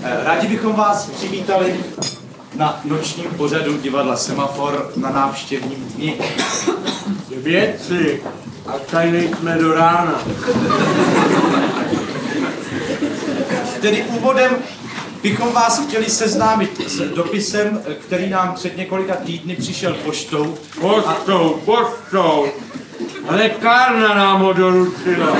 Rádi bychom vás přivítali na nočním pořadu divadla Semafor na návštěvním dni. Vědci, a tady nejsme do rána. Tedy úvodem bychom vás chtěli seznámit s dopisem, který nám před několika týdny přišel poštou. Poštou. Lékárna nám ho doručila.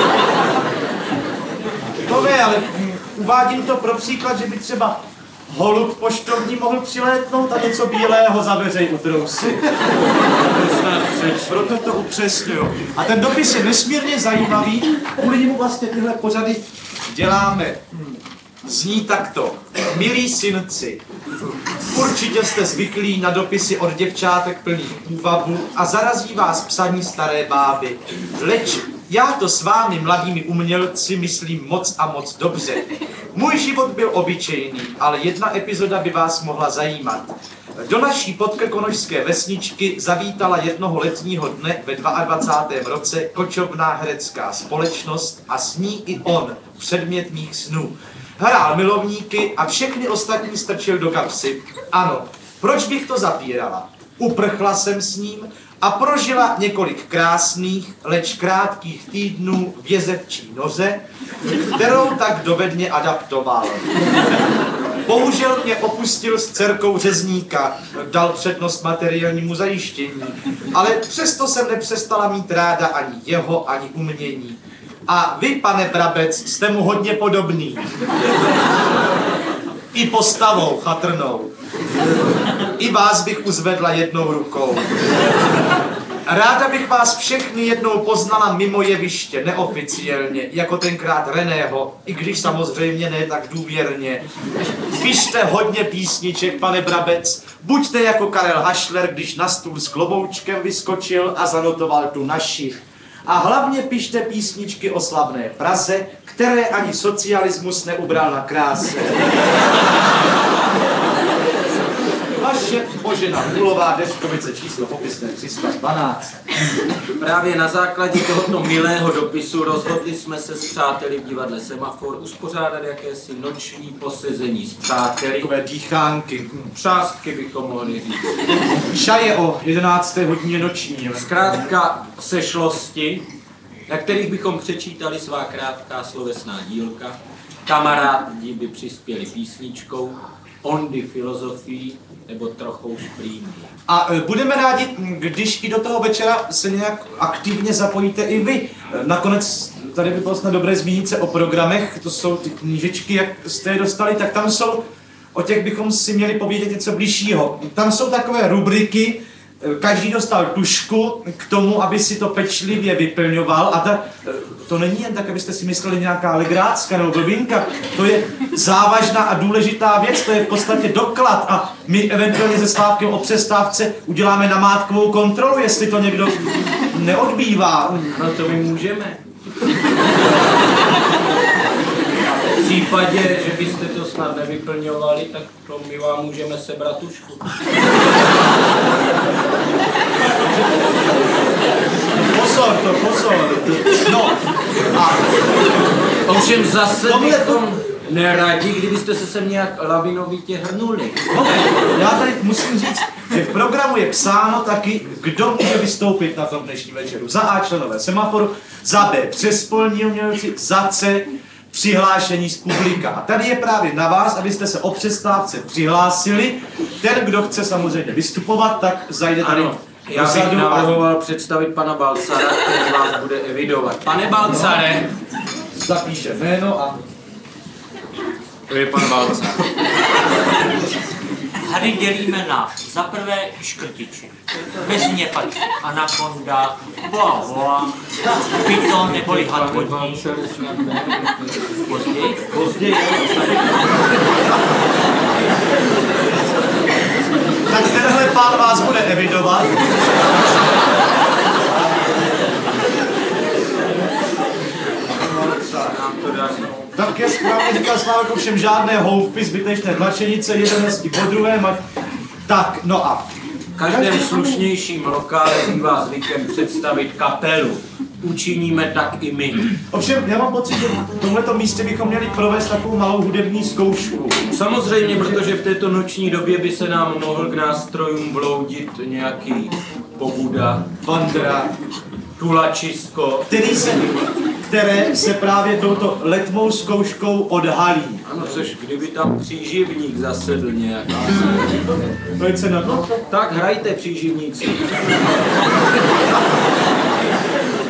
To ne, ale uvádím to pro příklad, že by třeba holub poštovní mohl přilétnout a něco bílého za veřej utrousit. Proto to upřesňuju. A ten dopis je nesmírně zajímavý, kvůli němu vlastně tyhle pořady děláme. Zní takto. Milí synci, určitě jste zvyklí na dopisy od děvčátek plných úvabu a zarazí vás psaní staré báby. Leč já to s vámi, mladými umělci, myslím moc a moc dobře. Můj život byl obyčejný, ale jedna epizoda by vás mohla zajímat. Do naší podkrkonošské vesničky zavítala jednoho letního dne ve 22. roce kočovná herecká společnost a s ní i on, předmět mých snů. Hrál milovníky a všechny ostatní strčil do kapsy. Ano, proč bych to zapírala? Uprchla jsem s ním a prožila několik krásných, leč krátkých týdnů v jezevčí noře, kterou tak dovedně adaptoval. Bohužel mě opustil s dcerkou řezníka, dal přednost materiálnímu zajištění, ale přesto jsem nepřestala mít ráda ani jeho, ani umění. A vy, pane Brabec, jste mu hodně podobný. I postavou chatrnou. I vás bych uzvedla jednou rukou. Ráda bych vás všechny jednou poznala mimo jeviště, neoficiálně, jako tenkrát Reného, i když samozřejmě ne tak důvěrně. Pište hodně písniček, pane Brabec, buďte jako Karel Hašler, když na stůl s kloboučkem vyskočil a zanotoval tu naši. A hlavně pište písničky o slavné Praze, které ani socialismus neubral na kráse. Vaše Božena Hulová, Deskovice, číslo popisné 312. Právě na základě tohoto milého dopisu rozhodli jsme se s přáteli v divadle Semafor uspořádat jakési noční posezení s přáteli. Takové dýchánky. Přástky bychom mohli říct. Šaje o 11. hodině noční. Zkrátka sešlosti, na kterých bychom přečítali svá krátká slovesná dílka. Kamarádi by přispěli písničkou, ondy filozofií nebo trochou šprýmí. A budeme rádi, když i do toho večera se nějak aktivně zapojíte i vy. Nakonec tady by bylo snad dobré zmínit se o programech, to jsou ty knížečky, jak jste je dostali, tak tam jsou, o těch bychom si měli povědět něco bližšího. Tam jsou takové rubriky, každý dostal tužku k tomu, aby si to pečlivě vyplňoval a to není jen tak, abyste si mysleli nějaká legrácka nebo blbinka, to je závažná a důležitá věc, to je v podstatě doklad a my eventuálně se Slávkem o přestávce uděláme namátkovou kontrolu, jestli to někdo neodbývá. No to my můžeme. V případě, že byste to snad nevyplňovali, tak to my vám můžeme sebrat tušku. Pozor. No, a ovšem zase bychom neradi, kdybyste se sem nějak lavinovitě hrnuli. no, já tady musím říct, že v programu je psáno taky, kdo může vystoupit na tom dnešním večeru. Za A členové Semaforu, za B přespolní umělci, za C přihlášení z publika. A tady je právě na vás, abyste se o přestávce přihlásili. Ten, kdo chce samozřejmě vystupovat, tak zajde tady. Ano, já bych navrhoval představit pana Balcara, který vás bude evidovat. Pane Balcare! Zapíše jméno a... To je pan Balcar. Hady dělíme na za prvé škrtiči. Bez ně patří anakonda, boa, pyton neboli had vodní. Později. Tak tenhle pán vás bude evidovat. Tak je správně říkal Slávek, ovšem žádné houfy, zbytečné tlačenice, jeden hezky po druhém. Tak, no a V každém slušnějším lokále bývá zvykem představit kapelu. učiníme tak i my. Ovšem, já mám pocit, že v tomto místě bychom měli provést takovou malou hudební zkoušku. Samozřejmě, protože v této noční době by se nám mohl k nástrojům vloudit nějaký pobuda, Vandra, tulačisko. které se právě touto letmou zkouškou odhalí. Ano, což kdyby tam příživník zasedl nějaký. Pojď se na to. Tak hrajte příživníci.